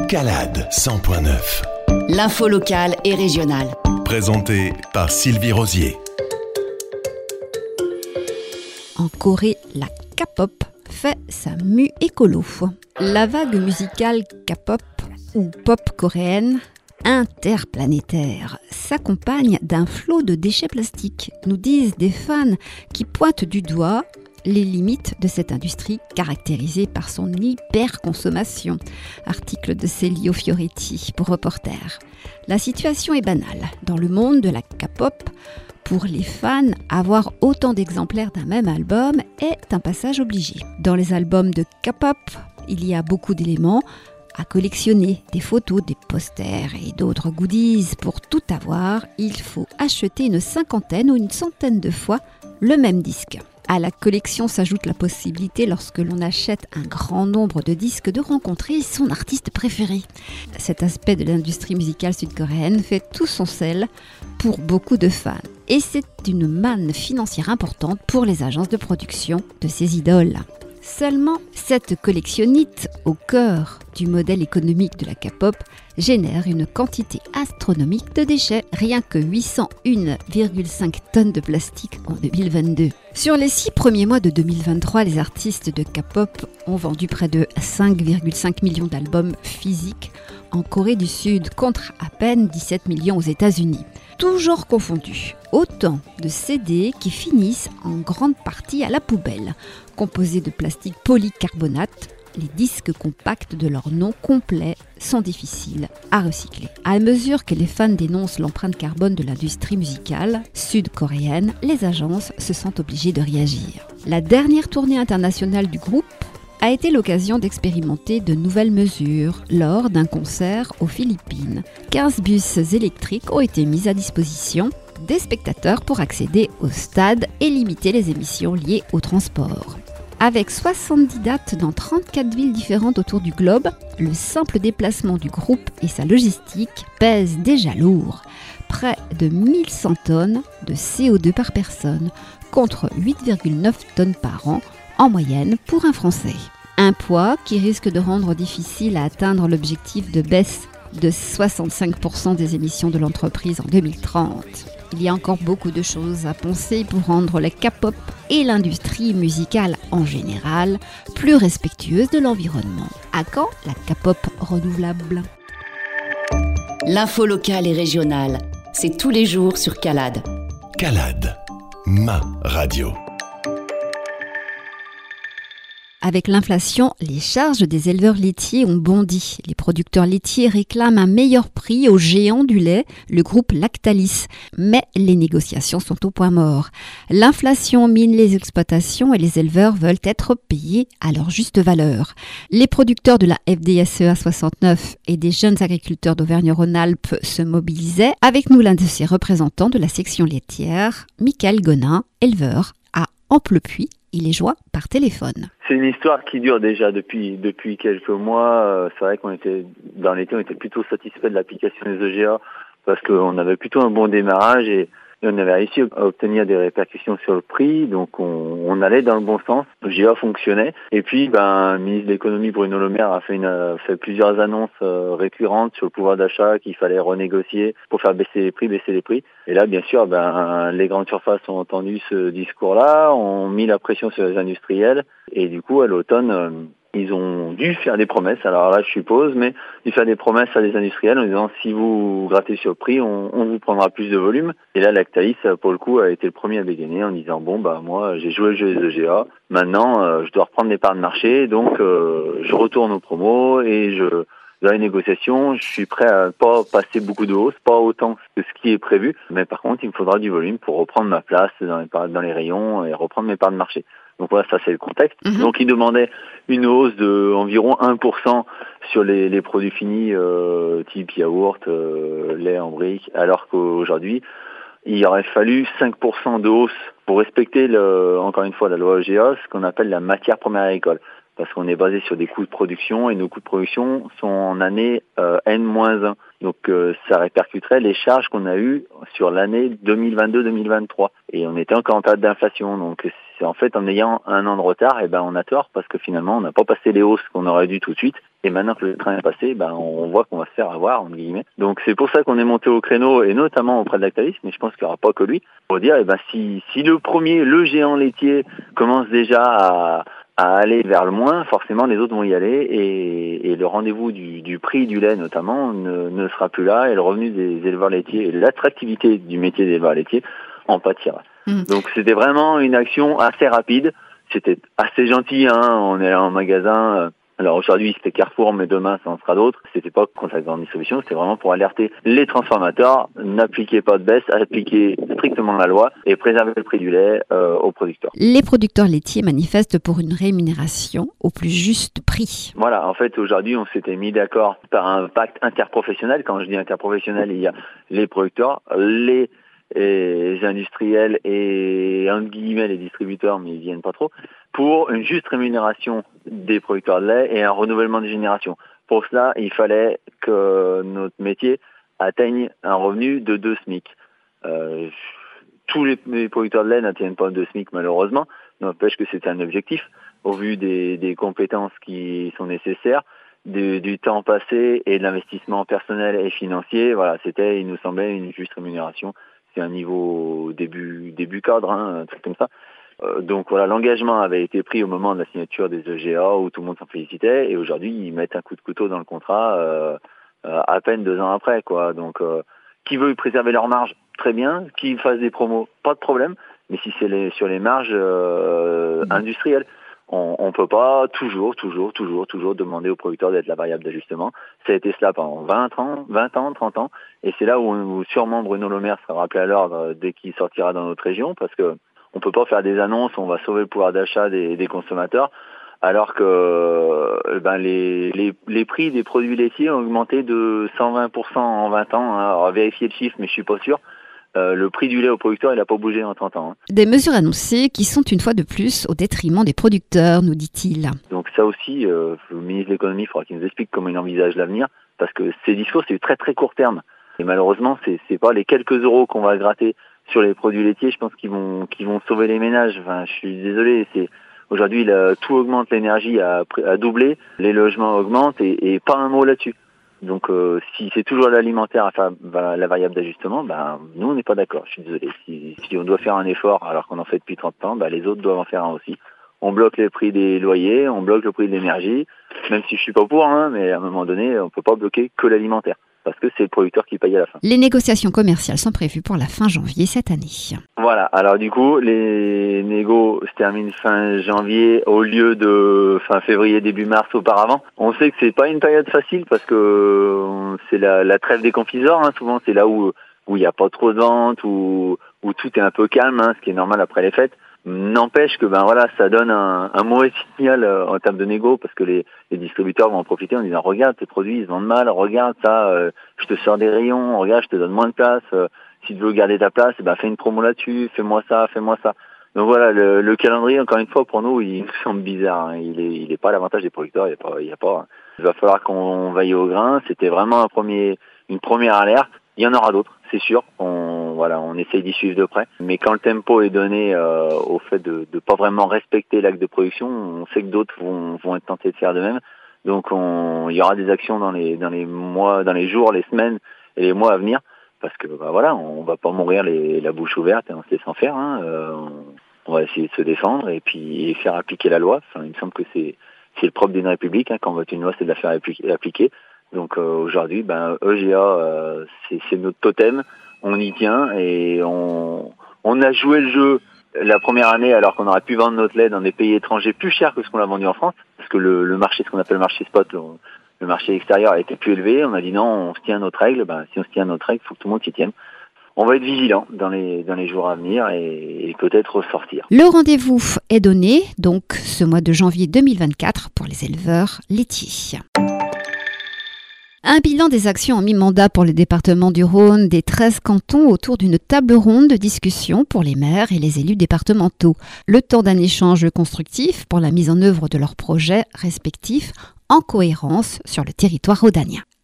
Calade 100.9. L'info locale et régionale. Présenté par Sylvie Rosier. En Corée, la K-pop fait sa mue écolo. La vague musicale K-pop, ou pop coréenne, interplanétaire, s'accompagne d'un flot de déchets plastiques, nous disent des fans qui pointent du doigt les limites de cette industrie caractérisée par son hyperconsommation. Article de Celio Fioretti pour Reporter. La situation est banale. Dans le monde de la K-pop, pour les fans, avoir autant d'exemplaires d'un même album est un passage obligé. Dans les albums de K-pop, il y a beaucoup d'éléments à collectionner, des photos, des posters et d'autres goodies. Pour tout avoir, il faut acheter une cinquantaine ou une centaine de fois le même disque. À la collection s'ajoute la possibilité, lorsque l'on achète un grand nombre de disques, de rencontrer son artiste préféré. Cet aspect de l'industrie musicale sud-coréenne fait tout son sel pour beaucoup de fans. Et c'est une manne financière importante pour les agences de production de ces idoles. Seulement, cette collectionnite, au cœur du modèle économique de la K-pop, génère une quantité astronomique de déchets, rien que 801,5 tonnes de plastique en 2022. Sur les 6 premiers mois de 2023, les artistes de K-pop ont vendu près de 5,5 millions d'albums physiques en Corée du Sud, contre à peine 17 millions aux États-Unis. Tous genres confondus, autant de CD qui finissent en grande partie à la poubelle. Composés de plastique polycarbonate, les disques compacts de leur nom complet sont difficiles à recycler. À mesure que les fans dénoncent l'empreinte carbone de l'industrie musicale sud-coréenne, les agences se sentent obligées de réagir. La dernière tournée internationale du groupe a été l'occasion d'expérimenter de nouvelles mesures lors d'un concert aux Philippines. 15 bus électriques ont été mis à disposition des spectateurs pour accéder au stade et limiter les émissions liées au transport. Avec 70 dates dans 34 villes différentes autour du globe, le simple déplacement du groupe et sa logistique pèsent déjà lourd. Près de 1100 tonnes de CO2 par personne, contre 8,9 tonnes par an en moyenne pour un Français. Un poids qui risque de rendre difficile à atteindre l'objectif de baisse de 65% des émissions de l'entreprise en 2030. Il y a encore beaucoup de choses à penser pour rendre la K-pop et l'industrie musicale en général plus respectueuses de l'environnement. À quand la K-pop renouvelable ? L'info locale et régionale, c'est tous les jours sur Calade. Calade, ma radio. Avec l'inflation, les charges des éleveurs laitiers ont bondi. Les producteurs laitiers réclament un meilleur prix au géant du lait, le groupe Lactalis. Mais les négociations sont au point mort. L'inflation mine les exploitations et les éleveurs veulent être payés à leur juste valeur. Les producteurs de la FDSEA 69 et des jeunes agriculteurs d'Auvergne-Rhône-Alpes se mobilisaient. Avec nous, l'un de ses représentants de la section laitière, Michael Gonin, éleveur à Amplepuis. Il est joint par téléphone. C'est une histoire qui dure déjà depuis quelques mois. C'est vrai dans l'été, on était plutôt satisfait de l'application des EGA parce qu'on avait plutôt un bon démarrage et on avait réussi à obtenir des répercussions sur le prix. Donc on allait dans le bon sens. l'EGA fonctionnait. Et puis, le ministre de l'économie Bruno Le Maire a fait plusieurs annonces récurrentes sur le pouvoir d'achat qu'il fallait renégocier pour faire baisser les prix. Et là, bien sûr, les grandes surfaces ont entendu ce discours-là, ont mis la pression sur les industriels. Et du coup, à l'automne, ils ont dû faire des promesses, alors là je suppose, mais dû faire des promesses à des industriels en disant si vous grattez sur le prix, on vous prendra plus de volume. Et là Lactalis, pour le coup, a été le premier à bégayer en disant moi j'ai joué le jeu des EGA, maintenant je dois reprendre mes parts de marché, donc je retourne aux promos et dans les négociations, je suis prêt à pas passer beaucoup de hausse, pas autant que ce qui est prévu, mais par contre il me faudra du volume pour reprendre ma place dans les rayons et reprendre mes parts de marché. Donc voilà, ça c'est le contexte. Donc ils demandaient une hausse de environ 1% sur les produits finis type yaourt, lait en brique, alors qu'aujourd'hui, il aurait fallu 5% de hausse pour respecter encore une fois la loi EGA, ce qu'on appelle la matière première agricole. Parce qu'on est basé sur des coûts de production et nos coûts de production sont en année N-1. Donc ça répercuterait les charges qu'on a eues sur l'année 2022-2023. Et on était encore en période d'inflation. Donc c'est en fait en ayant un an de retard, on a tort parce que finalement on n'a pas passé les hausses qu'on aurait dû tout de suite. Et maintenant que le train est passé, on voit qu'on va se faire avoir, entre guillemets. Donc c'est pour ça qu'on est monté au créneau, et notamment auprès de Lactalis, mais je pense qu'il n'y aura pas que lui, pour dire, si le géant laitier commence déjà à aller vers le moins, forcément les autres vont y aller, et le rendez-vous du prix du lait notamment ne sera plus là, et le revenu des éleveurs laitiers et l'attractivité du métier d'éleveur laitier en pâtira. Donc c'était vraiment une action assez rapide, c'était assez gentil, on est allé en magasin. Alors aujourd'hui c'était Carrefour, mais demain ça en sera d'autres. C'était pas contre la grande distribution, c'était vraiment pour alerter les transformateurs. N'appliquez pas de baisse, appliquez strictement la loi et préservez le prix du lait aux producteurs. Les producteurs laitiers manifestent pour une rémunération au plus juste prix. Entre fait aujourd'hui on s'était mis d'accord par un pacte interprofessionnel. Quand je dis interprofessionnel, il y a les producteurs, les industriels et entre guillemets les distributeurs, mais ils viennent pas trop, pour une juste rémunération des producteurs de lait et un renouvellement des générations. Pour cela, il fallait que notre métier atteigne un revenu de 2 SMIC. Tous les producteurs de lait n'atteignent pas 2 SMIC malheureusement, n'empêche que c'était un objectif au vu des compétences qui sont nécessaires, du temps passé et de l'investissement personnel et financier. Il nous semblait une juste rémunération. C'est un niveau début cadre, un truc comme ça. Donc l'engagement avait été pris au moment de la signature des EGA où tout le monde s'en félicitait, et aujourd'hui ils mettent un coup de couteau dans le contrat à peine 2 ans après, quoi. Donc qui veut préserver leur marge, très bien. Qui fasse des promos, pas de problème. Mais si c'est sur les marges industrielles, on peut pas toujours demander aux producteurs d'être la variable d'ajustement. Ça a été cela pendant 20 ans, 30 ans. Et c'est là où sûrement Bruno Le Maire sera rappelé à l'ordre dès qu'il sortira dans notre région, parce que on peut pas faire des annonces, on va sauver le pouvoir d'achat des consommateurs, alors que les prix des produits laitiers ont augmenté de 120% en 20 ans. Alors vérifier le chiffre, mais je suis pas sûr. Le prix du lait au producteur, il n'a pas bougé en 30 ans. Des mesures annoncées qui sont une fois de plus au détriment des producteurs, nous dit-il. Donc ça aussi, le ministre de l'économie, il faudra qu'il nous explique comment il envisage l'avenir, parce que ces discours, c'est du très très court terme. Et malheureusement, c'est pas les quelques euros qu'on va gratter sur les produits laitiers, je pense qu'ils vont sauver les ménages. Je suis désolé, aujourd'hui tout augmente, l'énergie a doublé, les logements augmentent et pas un mot là-dessus. Donc si c'est toujours l'alimentaire à faire la variable d'ajustement, nous on n'est pas d'accord, je suis désolé. Si on doit faire un effort alors qu'on en fait depuis 30 ans, les autres doivent en faire un aussi. On bloque les prix des loyers, on bloque le prix de l'énergie, même si je suis pas pour, mais à un moment donné, on peut pas bloquer que l'alimentaire, parce que c'est le producteur qui paye à la fin. Les négociations commerciales sont prévues pour la fin janvier cette année. Voilà, alors du coup, les négos se terminent fin janvier au lieu de fin février, début mars auparavant. On sait que c'est pas une période facile parce que c'est la trêve des confiseurs, souvent c'est là où il n'y a pas trop de ventes, où tout est un peu calme, ce qui est normal après les fêtes. N'empêche que ça donne un mauvais signal en termes de négo, parce que les distributeurs vont en profiter en disant regarde tes produits ils se vendent mal, regarde ça, je te sors des rayons, regarde je te donne moins de place, si tu veux garder ta place, fais une promo là-dessus, fais-moi ça. Donc voilà, le calendrier encore une fois pour nous il nous semble bizarre, il est pas à l'avantage des producteurs, il va falloir qu'on veille au grain. C'était vraiment une première alerte. Il y en aura d'autres, c'est sûr. On essaye d'y suivre de près. Mais quand le tempo est donné au fait de pas vraiment respecter l'acte de production, on sait que d'autres vont être tentés de faire de même. Donc il y aura des actions dans les mois, dans les jours, les semaines et les mois à venir, parce que on va pas mourir la bouche ouverte et en se laissant faire. On va essayer de se défendre et puis faire appliquer la loi. Il me semble que c'est le propre d'une république. Quand on vote une loi, c'est de la faire appliquer. Donc aujourd'hui, EGA, c'est notre totem. On y tient et on a joué le jeu la première année alors qu'on aurait pu vendre notre lait dans des pays étrangers plus cher que ce qu'on l'a vendu en France, parce que le marché, ce qu'on appelle le marché spot, le marché extérieur a été plus élevé. On a dit non, on se tient à notre règle. Si on se tient à notre règle, il faut que tout le monde s'y tienne. On va être vigilant dans les jours à venir et peut-être ressortir. Le rendez-vous est donné donc ce mois de janvier 2024 pour les éleveurs laitiers. Un bilan des actions en mi-mandat pour le département du Rhône des 13 cantons autour d'une table ronde de discussion pour les maires et les élus départementaux. Le temps d'un échange constructif pour la mise en œuvre de leurs projets respectifs en cohérence sur le territoire rhodanien.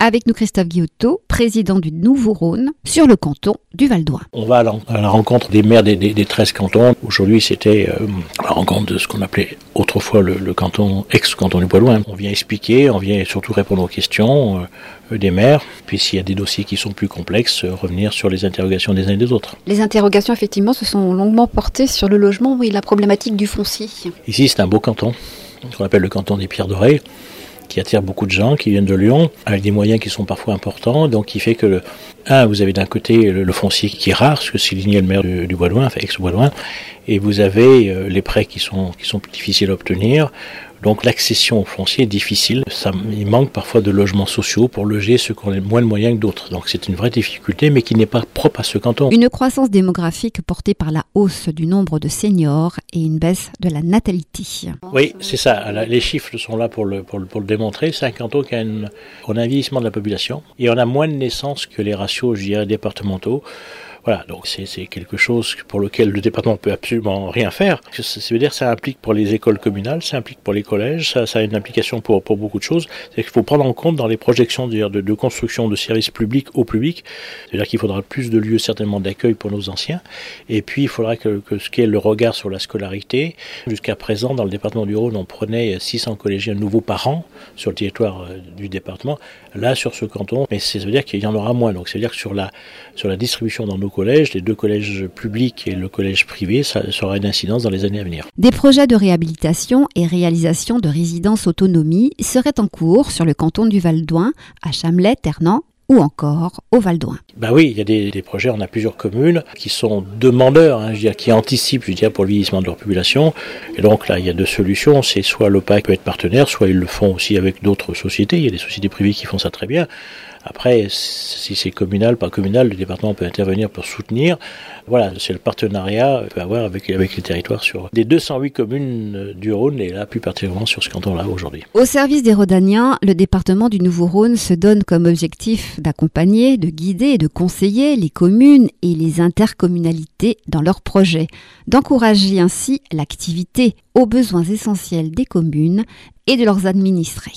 Avec nous Christophe Guillotot, président du Nouveau-Rhône, sur le canton du Val-d'Oing. On va à la rencontre des maires des 13 cantons. Aujourd'hui, c'était la rencontre de ce qu'on appelait autrefois le canton, ex-canton du Bois-Loing. On vient expliquer, on vient surtout répondre aux questions des maires. Puis s'il y a des dossiers qui sont plus complexes, revenir sur les interrogations des uns et des autres. Les interrogations, effectivement, se sont longuement portées sur le logement et la problématique du foncier. Ici, c'est un beau canton, qu'on appelle le canton des Pierres Dorées, qui attire beaucoup de gens qui viennent de Lyon, avec des moyens qui sont parfois importants, donc qui fait que, vous avez d'un côté le foncier qui est rare, parce que c'est Ligné le maire du Bois-Loing, enfin ex-Bois-Loing, et vous avez les prêts qui sont plus difficiles à obtenir. Donc l'accession au foncier est difficile. Il manque parfois de logements sociaux pour loger ceux qui ont moins de moyens que d'autres. Donc c'est une vraie difficulté, mais qui n'est pas propre à ce canton. Une croissance démographique portée par la hausse du nombre de seniors et une baisse de la natalité. Oui, c'est ça. Les chiffres sont là pour le démontrer. C'est un canton qui a un vieillissement de la population et on a moins de naissances que les ratios, je dirais, départementaux. Voilà, donc c'est quelque chose pour lequel le département peut absolument rien faire. Ça veut dire que ça implique pour les écoles communales, ça implique pour les collèges, ça a une implication pour beaucoup de choses. C'est qu'il faut prendre en compte dans les projections de construction de services publics au public. C'est-à-dire qu'il faudra plus de lieux certainement d'accueil pour nos anciens. Et puis il faudra que ce qui est le regard sur la scolarité. Jusqu'à présent, dans le département du Rhône, on prenait 600 collégiens nouveaux par an sur le territoire du département. Là, sur ce canton, mais ça veut dire qu'il y en aura moins. Donc ça veut dire que sur la distribution dans nos collèges, les deux collèges publics et le collège privé, ça aura une incidence dans les années à venir. Des projets de réhabilitation et réalisation de résidences autonomie seraient en cours sur le canton du Val-d'Oing, à Chamelais, Ternant ou encore au Val-d'Oing. Oui, il y a des projets, on a plusieurs communes qui sont demandeurs, qui anticipent pour le vieillissement de leur population. Et donc là, il y a deux solutions, c'est soit l'OPAC peut être partenaire, soit ils le font aussi avec d'autres sociétés. Il y a des sociétés privées qui font ça très bien. Après, si c'est communal, pas communal, le département peut intervenir pour soutenir. Voilà, c'est le partenariat qu'on peut avoir avec les territoires sur des 208 communes du Rhône et là, plus particulièrement sur ce canton-là aujourd'hui. Au service des Rhodaniens, le département du Nouveau-Rhône se donne comme objectif d'accompagner, de guider et de conseiller les communes et les intercommunalités dans leurs projets, d'encourager ainsi l'activité aux besoins essentiels des communes et de leurs administrés.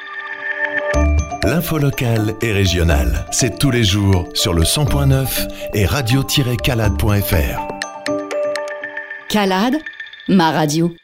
L'info locale et régionale, c'est tous les jours sur le 100.9 et radio-calade.fr. Calade, ma radio.